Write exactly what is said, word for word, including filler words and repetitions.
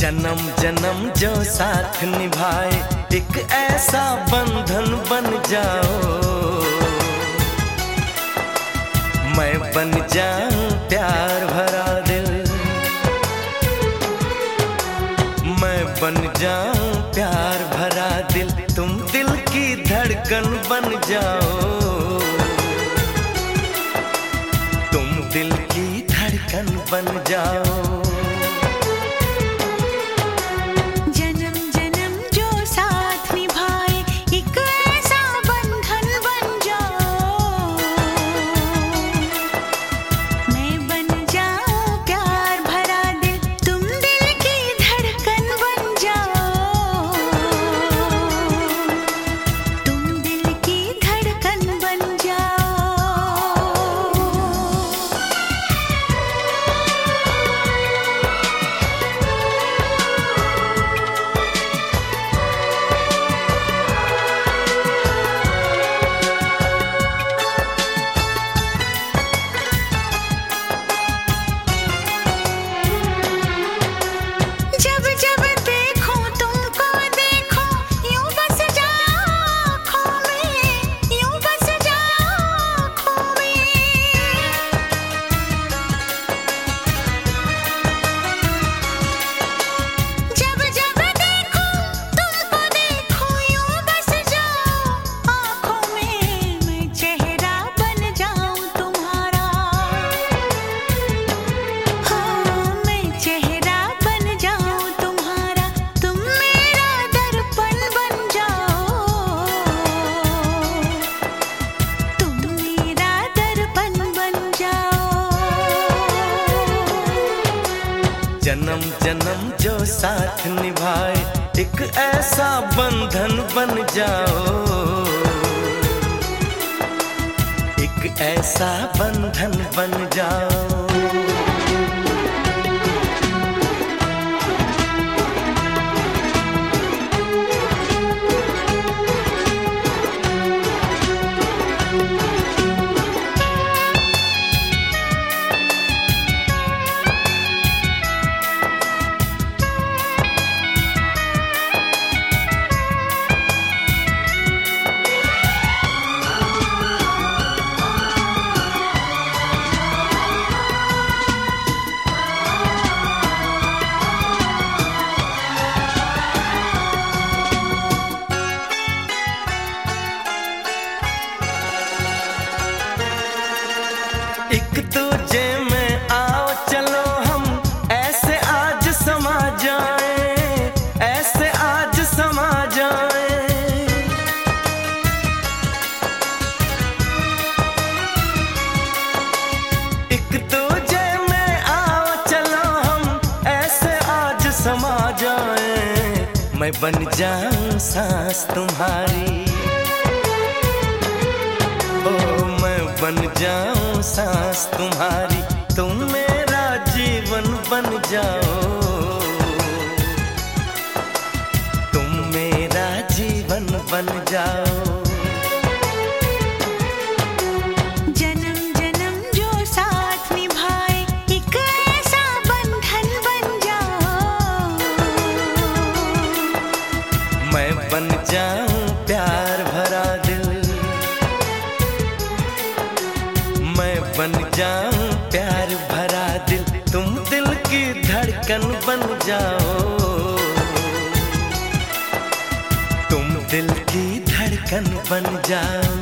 जन्म जन्म जो साथ निभाए, एक ऐसा बंधन बन जाओ। मैं बन जाऊं प्यार भरा दिल, मैं बन जाऊं प्यार भरा दिल, तुम दिल की धड़कन बन जाओ। तुम दिल की धड़कन बन जाओ। जन्म जन्म जो साथ निभाए, एक ऐसा बंधन बन जाओ। एक ऐसा बंधन बन जाओ। एक दूजे में आओ चलो हम ऐसे आज समा जाएं, ऐसे आज समा जाएं। एक दूजे में आओ चलो हम ऐसे आज समा जाएं। मैं बन जाऊं सांस तुम्हारी, बन जाऊं सांस तुम्हारी, तुम मेरा जीवन बन जाओ। तुम मेरा जीवन बन जाओ। जन्म जन्म जो साथ निभाए, एक ऐसा बंधन बन जाओ। मैं बन जाऊं प्यार भरा दिल, मैं बन जाऊं प्यार भरा दिल, तुम दिल की धड़कन बन जाओ। तुम दिल की धड़कन बन जाओ।